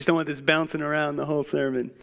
Just don't want this bouncing around the whole sermon.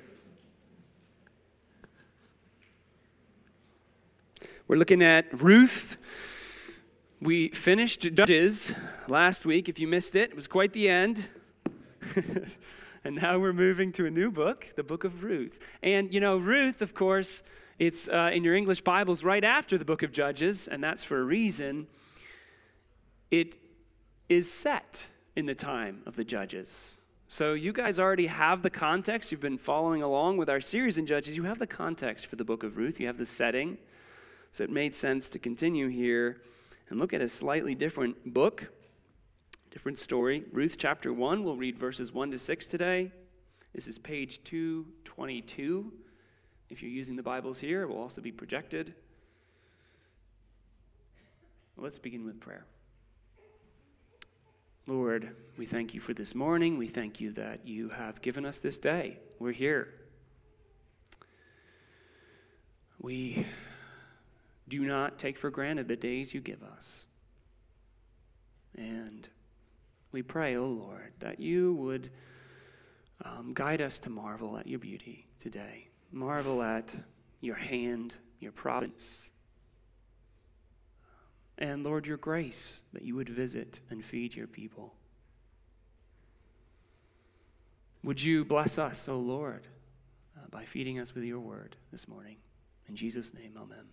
We're looking at Ruth. We finished Judges last week. If you missed it, it was quite the end. And now we're moving to a new book, the book of Ruth. And, Ruth, of course, it's in your English Bibles right after the book of Judges, and that's for a reason. It is set in the time of the Judges. So you guys already have the context. You've been following along with our series in Judges. You have the context for the book of Ruth. You have the setting. So it made sense to continue here and look at a slightly different book, different story. Ruth chapter 1, we'll read verses 1 to 6 today. This is page 222. If you're using the Bibles here, it will also be projected. Let's begin with prayer. Lord, we thank you for this morning. We thank you that you have given us this day. We're here. We do not take for granted the days you give us. And we pray, O Lord, that you would guide us to marvel at your beauty today. Marvel at your hand, your providence. And Lord, your grace, that you would visit and feed your people. Would you bless us, O Lord, by feeding us with your word this morning. In Jesus' name, amen.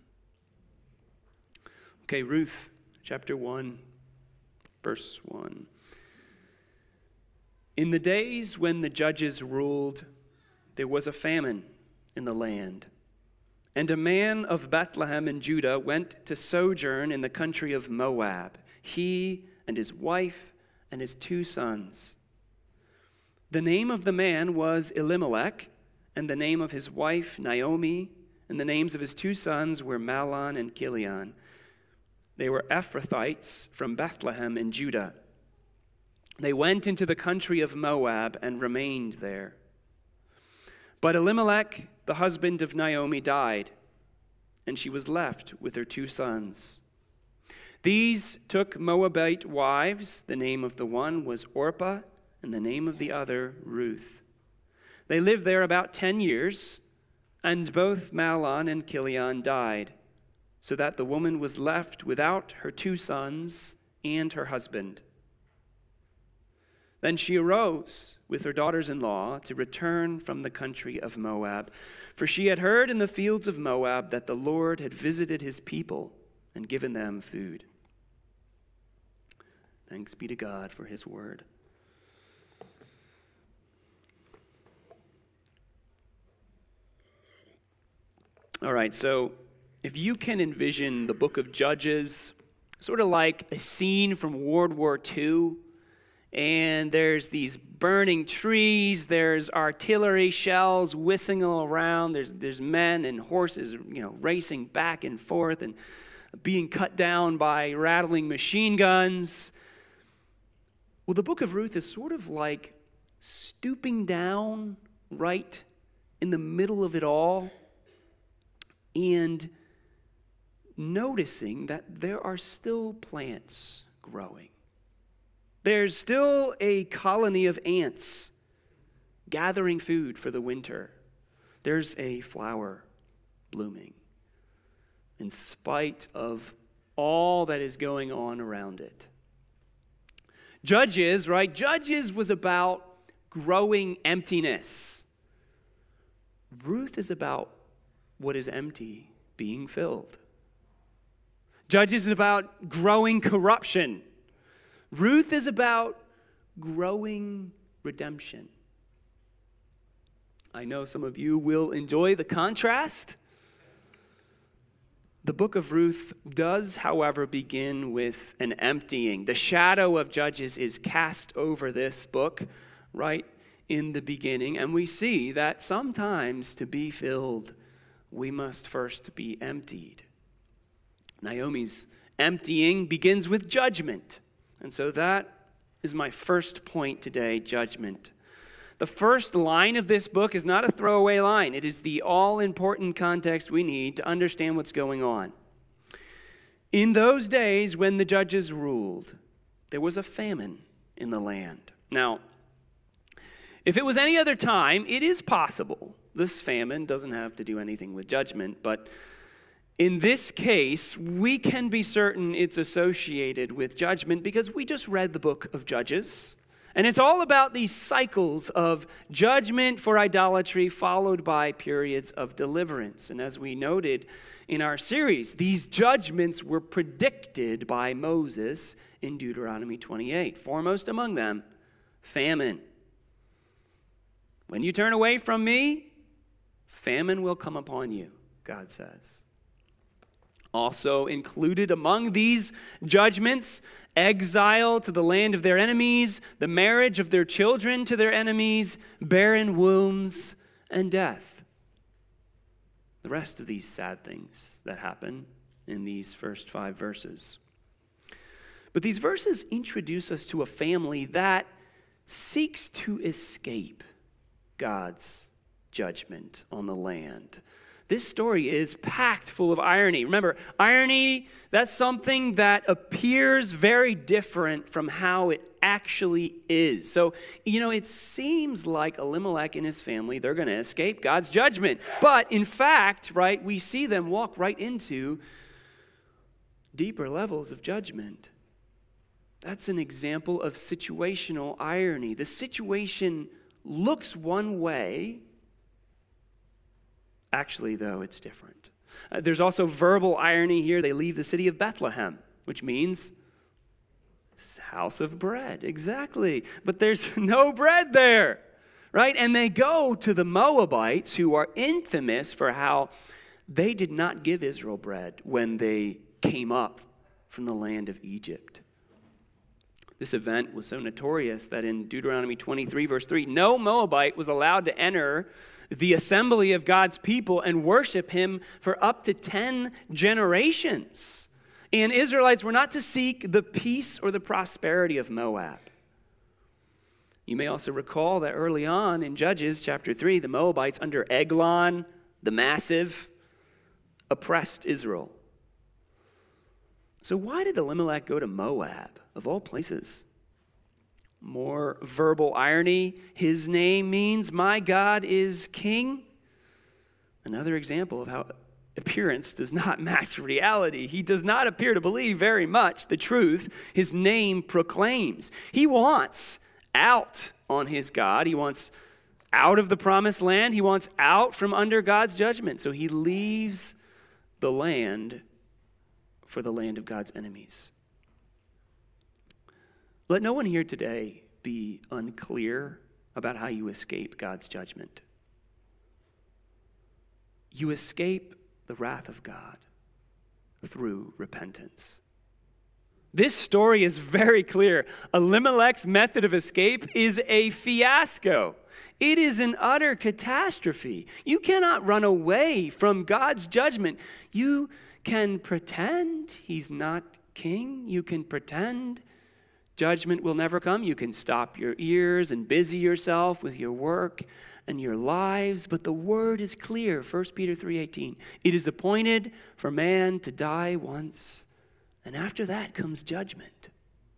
Okay, Ruth, chapter 1, verse 1. In the days when the judges ruled, there was a famine in the land. And a man of Bethlehem in Judah went to sojourn in the country of Moab, he and his wife and his 2 sons. The name of the man was Elimelech, and the name of his wife Naomi, and the names of his 2 sons were Mahlon and Chilion. They were Ephrathites from Bethlehem in Judah. They went into the country of Moab and remained there. But Elimelech, the husband of Naomi, died, and she was left with her 2 sons. These took Moabite wives. The name of the one was Orpah, and the name of the other Ruth. They lived there about 10 years, and both Mahlon and Chilion died, so that the woman was left without her 2 sons and her husband. Then she arose with her daughters-in-law to return from the country of Moab, for she had heard in the fields of Moab that the Lord had visited his people and given them food. Thanks be to God for his word. All right, so if you can envision the book of Judges, sort of like a scene from World War II, and there's these burning trees, there's artillery shells whistling all around, there's men and horses, racing back and forth and being cut down by rattling machine guns. Well, the book of Ruth is sort of like stooping down right in the middle of it all and noticing that there are still plants growing. There's still a colony of ants gathering food for the winter. There's a flower blooming in spite of all that is going on around it. Judges, right? Judges was about growing emptiness. Ruth is about what is empty being filled. Judges is about growing corruption. Ruth is about growing redemption. I know some of you will enjoy the contrast. The book of Ruth does, however, begin with an emptying. The shadow of Judges is cast over this book right in the beginning, and we see that sometimes to be filled, we must first be emptied. Naomi's emptying begins with judgment. And so that is my first point today, judgment. The first line of this book is not a throwaway line. It is the all-important context we need to understand what's going on. In those days when the judges ruled, there was a famine in the land. Now, If it was any other time, it is possible. This famine doesn't have to do anything with judgment, but in this case, we can be certain it's associated with judgment because we just read the book of Judges. And it's all about these cycles of judgment for idolatry followed by periods of deliverance. And as we noted in our series, these judgments were predicted by Moses in Deuteronomy 28. Foremost among them, famine. When you turn away from me, famine will come upon you, God says. Also included among these judgments, exile to the land of their enemies, the marriage of their children to their enemies, barren wombs, and death. The rest of these sad things that happen in these first 5 verses. But these verses introduce us to a family that seeks to escape God's judgment on the land. This story is packed full of irony. Remember, irony, that's something that appears very different from how it actually is. So, it seems like Elimelech and his family, they're going to escape God's judgment. But in fact, right, we see them walk right into deeper levels of judgment. That's an example of situational irony. The situation looks one way. Actually, though, it's different. There's also verbal irony here. They leave the city of Bethlehem, which means house of bread. Exactly. But there's no bread there, right? And they go to the Moabites, who are infamous for how they did not give Israel bread when they came up from the land of Egypt. This event was so notorious that in Deuteronomy 23, verse 3, no Moabite was allowed to enter the assembly of God's people and worship him for up to 10 generations. And Israelites were not to seek the peace or the prosperity of Moab. You may also recall that early on in Judges chapter 3, the Moabites under Eglon, the Massive, oppressed Israel. So why did Elimelech go to Moab, of all places? More verbal irony. His name means my God is king. Another example of how appearance does not match reality. He does not appear to believe very much the truth his name proclaims. He wants out on his God. He wants out of the promised land. He wants out from under God's judgment. So he leaves the land for the land of God's enemies. Let no one here today be unclear about how you escape God's judgment. You escape the wrath of God through repentance. This story is very clear. Elimelech's method of escape is a fiasco. It is an utter catastrophe. You cannot run away from God's judgment. You can pretend he's not king. You can pretend judgment will never come. You can stop your ears and busy yourself with your work and your lives. But the word is clear. 1 Peter 3:18. It is appointed for man to die once, and after that comes judgment.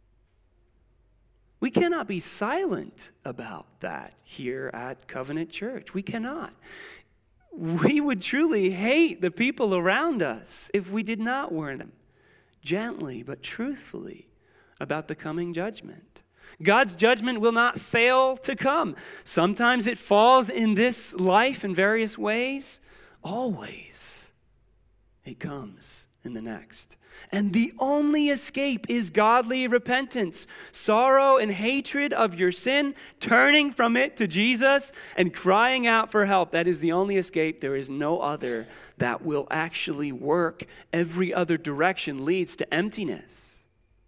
We cannot be silent about that here at Covenant Church. We cannot. We would truly hate the people around us if we did not warn them gently but truthfully about the coming judgment. God's judgment will not fail to come. Sometimes it falls in this life in various ways. Always it comes in the next. And the only escape is godly repentance, sorrow and hatred of your sin, turning from it to Jesus and crying out for help. That is the only escape. There is no other that will actually work. Every other direction leads to emptiness.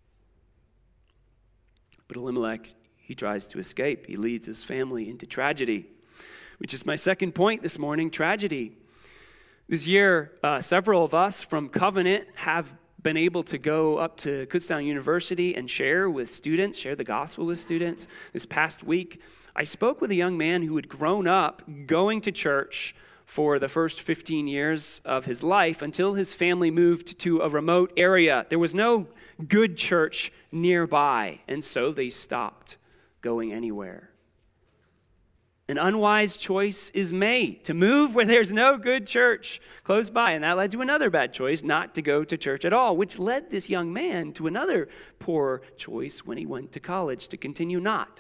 But Elimelech, he tries to escape. He leads his family into tragedy, which is my second point this morning, tragedy. This year, several of us from Covenant have been able to go up to Kutztown University and share the gospel with students. This past week, I spoke with a young man who had grown up going to church for the first 15 years of his life until his family moved to a remote area. There was no good church nearby, and so they stopped going anywhere. An unwise choice is made to move where there's no good church close by. And that led to another bad choice, not to go to church at all, which led this young man to another poor choice when he went to college, to continue not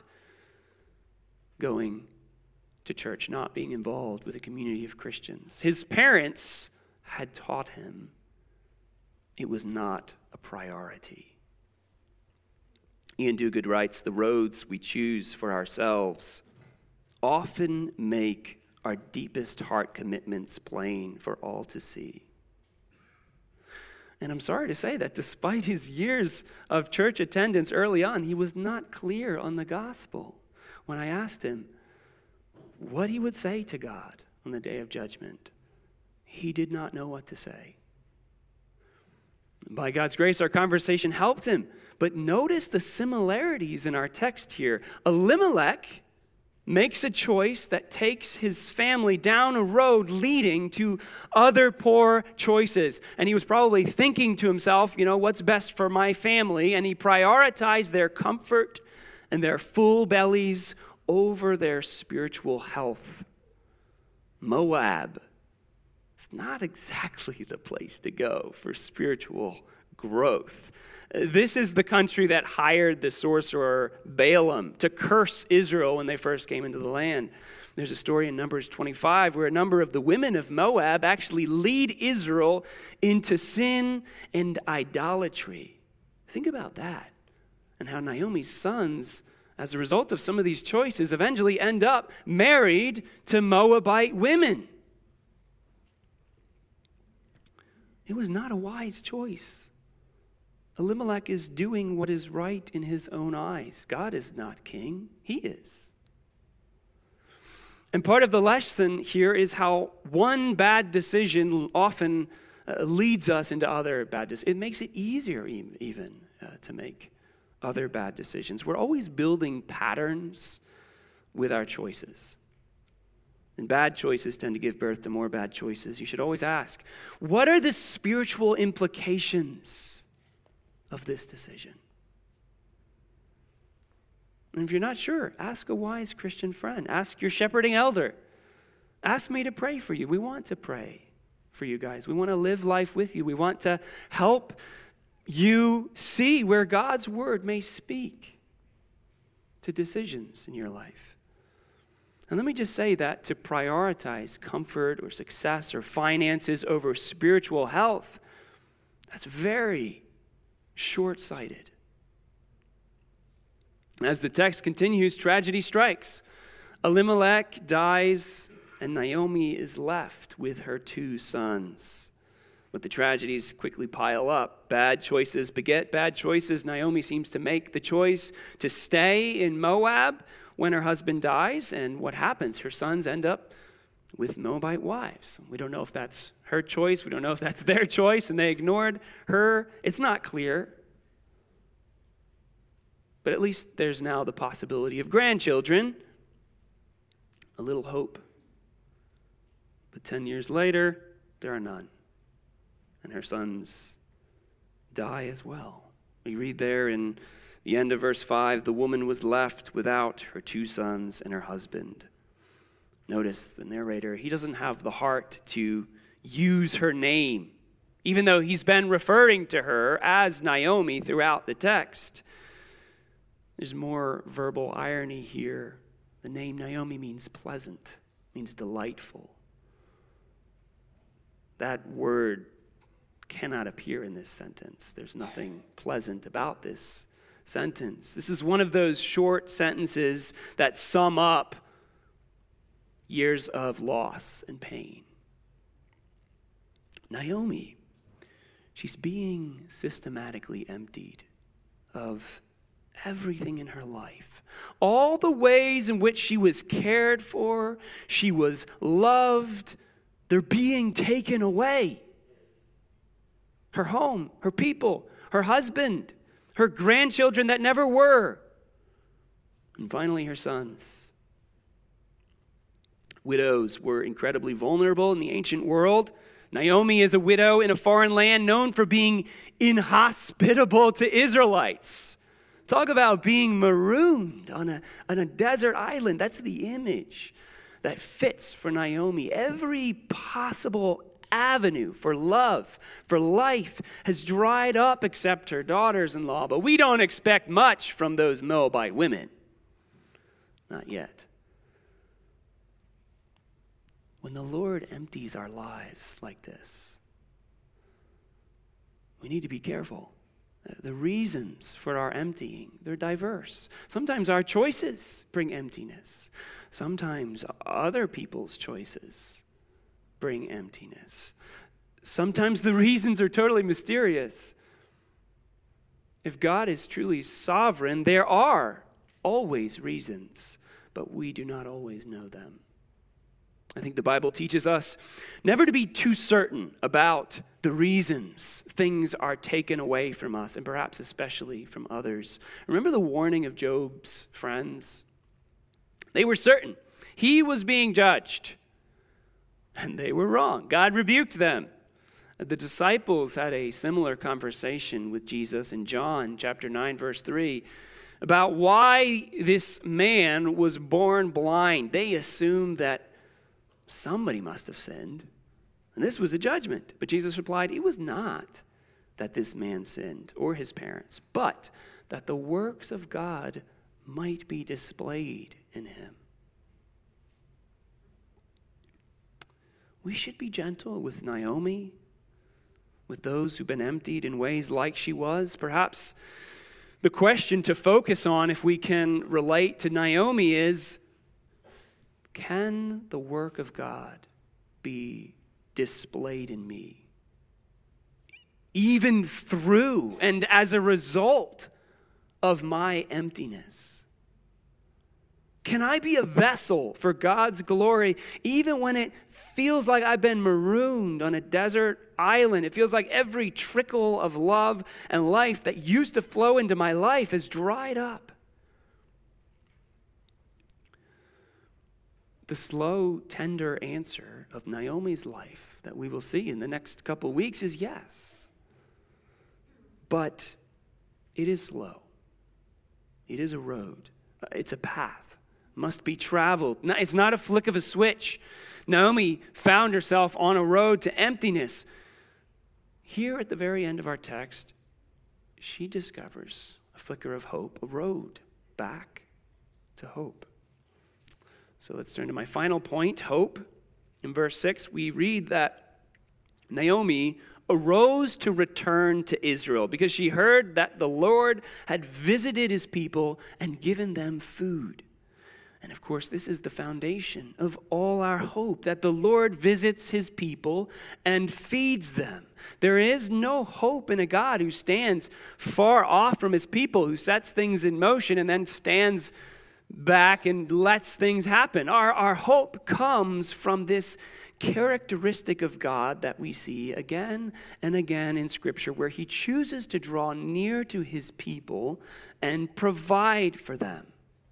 going to church, not being involved with a community of Christians. His parents had taught him it was not a priority. Ian Duguid writes, "The roads we choose for ourselves often make our deepest heart commitments plain for all to see." And I'm sorry to say that despite his years of church attendance early on, he was not clear on the gospel. When I asked him what he would say to God on the day of judgment, he did not know what to say. By God's grace, our conversation helped him. But notice the similarities in our text here. Elimelech makes a choice that takes his family down a road leading to other poor choices. And he was probably thinking to himself, what's best for my family? And he prioritized their comfort and their full bellies over their spiritual health. Moab is not exactly the place to go for spiritual growth. This is the country that hired the sorcerer Balaam to curse Israel when they first came into the land. There's a story in Numbers 25 where a number of the women of Moab actually lead Israel into sin and idolatry. Think about that, and how Naomi's sons, as a result of some of these choices, eventually end up married to Moabite women. It was not a wise choice. Elimelech is doing what is right in his own eyes. God is not king. He is. And part of the lesson here is how one bad decision often leads us into other bad decisions. It makes it easier even to make other bad decisions. We're always building patterns with our choices. And bad choices tend to give birth to more bad choices. You should always ask, what are the spiritual implications of this decision? And if you're not sure, ask a wise Christian friend. Ask your shepherding elder. Ask me to pray for you. We want to pray for you guys. We want to live life with you. We want to help you see where God's word may speak to decisions in your life. And let me just say that to prioritize comfort or success or finances over spiritual health, that's very short-sighted. As the text continues, tragedy strikes. Elimelech dies, and Naomi is left with her 2 sons. But the tragedies quickly pile up. Bad choices beget bad choices. Naomi seems to make the choice to stay in Moab when her husband dies. And what happens? Her sons end up with Moabite wives. We don't know if that's her choice. We don't know if that's their choice, and they ignored her. It's not clear. But at least there's now the possibility of grandchildren. A little hope. But 10 years later, there are none. And her sons die as well. We read there in the end of verse 5, the woman was left without her 2 sons and her husband. Notice the narrator, he doesn't have the heart to use her name, even though he's been referring to her as Naomi throughout the text. There's more verbal irony here. The name Naomi means pleasant, means delightful. That word cannot appear in this sentence. There's nothing pleasant about this sentence. This is one of those short sentences that sum up years of loss and pain. Naomi, she's being systematically emptied of everything in her life. All the ways in which she was cared for, she was loved, they're being taken away. Her home, her people, her husband, her grandchildren that never were, and finally her sons. Widows were incredibly vulnerable in the ancient world. Naomi is a widow in a foreign land known for being inhospitable to Israelites. Talk about being marooned on a desert island. That's the image that fits for Naomi. Every possible avenue for love, for life, has dried up except her daughters-in-law. But we don't expect much from those Moabite women. Not yet. When the Lord empties our lives like this, we need to be careful. The reasons for our emptying, they're diverse. Sometimes our choices bring emptiness. Sometimes other people's choices bring emptiness. Sometimes the reasons are totally mysterious. If God is truly sovereign, there are always reasons, but we do not always know them. I think the Bible teaches us never to be too certain about the reasons things are taken away from us, and perhaps especially from others. Remember the warning of Job's friends? They were certain he was being judged, and they were wrong. God rebuked them. The disciples had a similar conversation with Jesus in John chapter 9, verse 3, about why this man was born blind. They assumed that somebody must have sinned, and this was a judgment. But Jesus replied, it was not that this man sinned or his parents, but that the works of God might be displayed in him. We should be gentle with Naomi, with those who've been emptied in ways like she was. Perhaps the question to focus on, if we can relate to Naomi, is, can the work of God be displayed in me, even through and as a result of my emptiness? Can I be a vessel for God's glory, even when it feels like I've been marooned on a desert island? It feels like every trickle of love and life that used to flow into my life has dried up. The slow, tender answer of Naomi's life that we will see in the next couple of weeks is yes. But it is slow. It is a road. It's a path. Must be traveled. It's not a flick of a switch. Naomi found herself on a road to emptiness. Here at the very end of our text, she discovers a flicker of hope, a road back to hope. So let's turn to my final point, hope. In verse 6, we read that Naomi arose to return to Israel because she heard that the Lord had visited his people and given them food. And of course, this is the foundation of all our hope, that the Lord visits his people and feeds them. There is no hope in a God who stands far off from his people, who sets things in motion and then stands back and lets things happen. Our hope comes from this characteristic of God that we see again and again in Scripture, where he chooses to draw near to his people and provide for them.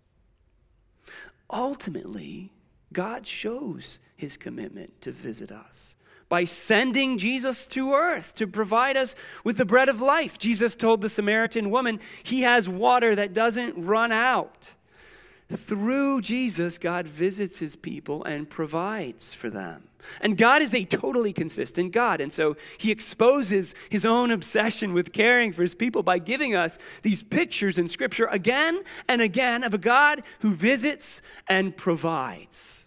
Ultimately, God shows his commitment to visit us by sending Jesus to earth to provide us with the bread of life. Jesus told the Samaritan woman, he has water that doesn't run out. Through Jesus, God visits his people and provides for them. And God is a totally consistent God. And so he exposes his own obsession with caring for his people by giving us these pictures in Scripture again and again of a God who visits and provides.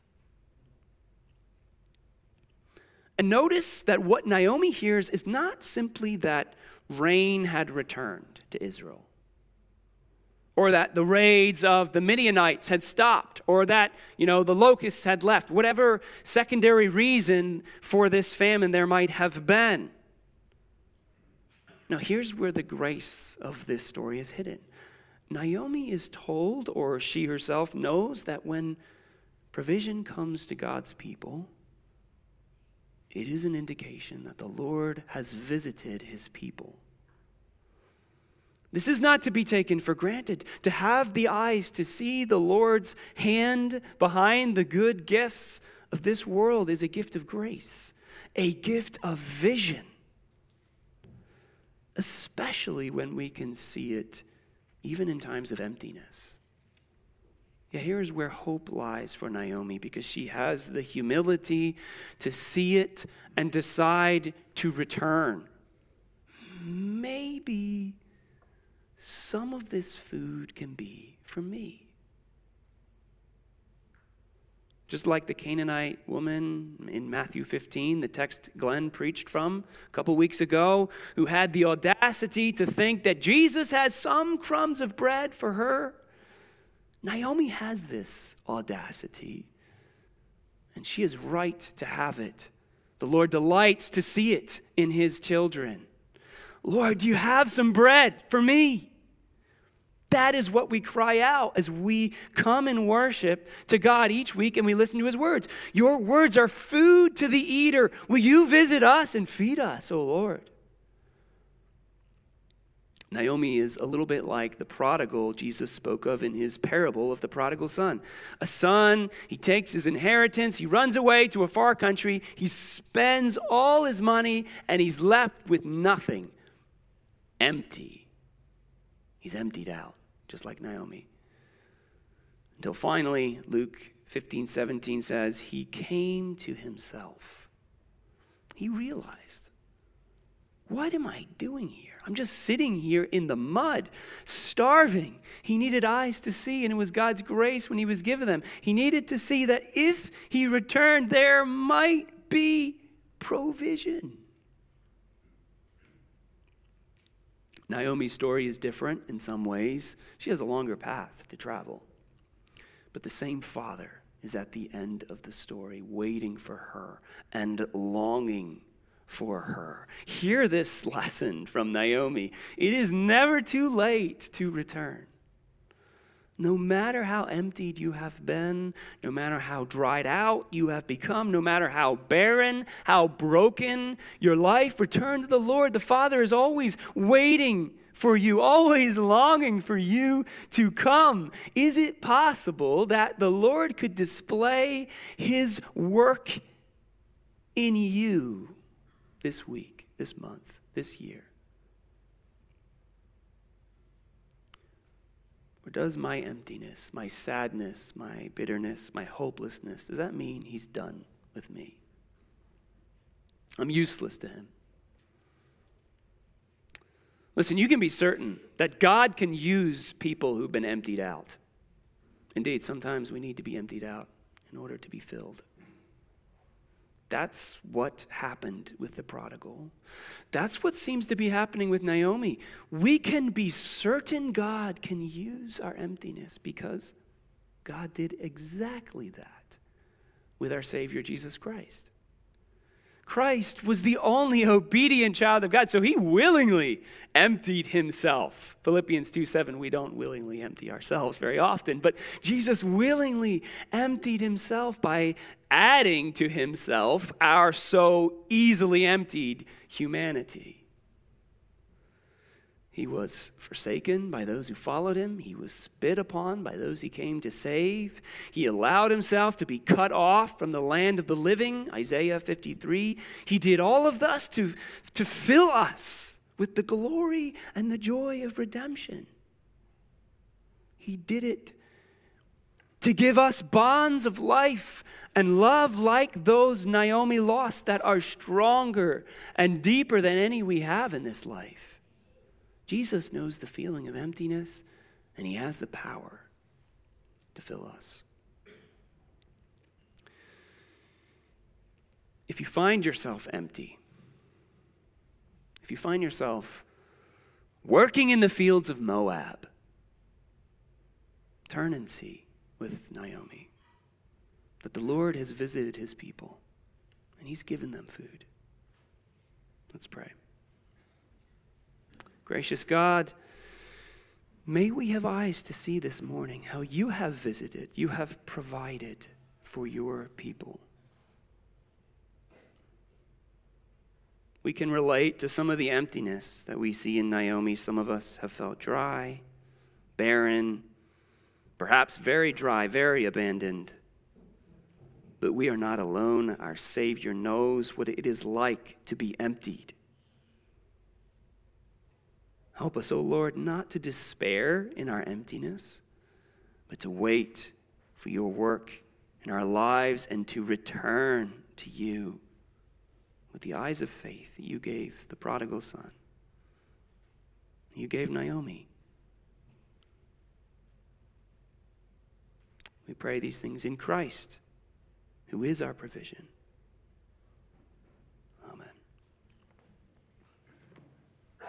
And notice that what Naomi hears is not simply that rain had returned to Israel, or that the raids of the Midianites had stopped, or that, the locusts had left, whatever secondary reason for this famine there might have been. Now, here's where the grace of this story is hidden. Naomi is told, or she herself knows, that when provision comes to God's people, it is an indication that the Lord has visited his people. This is not to be taken for granted. To have the eyes to see the Lord's hand behind the good gifts of this world is a gift of grace, a gift of vision, especially when we can see it even in times of emptiness. Yeah, here's where hope lies for Naomi, because she has the humility to see it and decide to return. Maybe some of this food can be for me. Just like the Canaanite woman in Matthew 15, the text Glenn preached from a couple weeks ago, who had the audacity to think that Jesus had some crumbs of bread for her. Naomi has this audacity, and she is right to have it. The Lord delights to see it in his children. Lord, do you have some bread for me? That is what we cry out as we come and worship to God each week and we listen to his words. Your words are food to the eater. Will you visit us and feed us, O Lord? Naomi is a little bit like the prodigal Jesus spoke of in his parable of the prodigal son. A son, he takes his inheritance, he runs away to a far country, he spends all his money, and he's left with nothing. Empty. He's emptied out, just like Naomi. Until finally, Luke 15:17 says, he came to himself. He realized, what am I doing here? I'm just sitting here in the mud, starving. He needed eyes to see, and it was God's grace when he was given them. He needed to see that if he returned, there might be provision. Naomi's story is different in some ways. She has a longer path to travel. But the same Father is at the end of the story, waiting for her and longing for her. Hear this lesson from Naomi. It is never too late to return. No matter how emptied you have been, no matter how dried out you have become, no matter how barren, how broken your life, return to the Lord. The Father is always waiting for you, always longing for you to come. Is it possible that the Lord could display his work in you this week, this month, this year? Or does my emptiness, my sadness, my bitterness, my hopelessness, does that mean he's done with me? I'm useless to him. Listen, you can be certain that God can use people who've been emptied out. Indeed, sometimes we need to be emptied out in order to be filled. That's what happened with the prodigal. That's what seems to be happening with Naomi. We can be certain God can use our emptiness because God did exactly that with our Savior, Jesus Christ. Christ was the only obedient child of God, so he willingly emptied himself. Philippians 2:7, we don't willingly empty ourselves very often, but Jesus willingly emptied himself by adding to himself our so easily emptied humanity. He was forsaken by those who followed him. He was spit upon by those he came to save. He allowed himself to be cut off from the land of the living, Isaiah 53. He did all of this to fill us with the glory and the joy of redemption. He did it to give us bonds of life and love like those Naomi lost that are stronger and deeper than any we have in this life. Jesus knows the feeling of emptiness, and he has the power to fill us. If you find yourself empty, if you find yourself working in the fields of Moab, turn and see with Naomi that the Lord has visited his people, and he's given them food. Let's pray. Gracious God, may we have eyes to see this morning how you have visited, you have provided for your people. We can relate to some of the emptiness that we see in Naomi. Some of us have felt dry, barren, perhaps very dry, very abandoned. But we are not alone. Our Savior knows what it is like to be emptied. Help us, O Lord, not to despair in our emptiness, but to wait for your work in our lives and to return to you with the eyes of faith that you gave the prodigal son. You gave Naomi. We pray these things in Christ, who is our provision.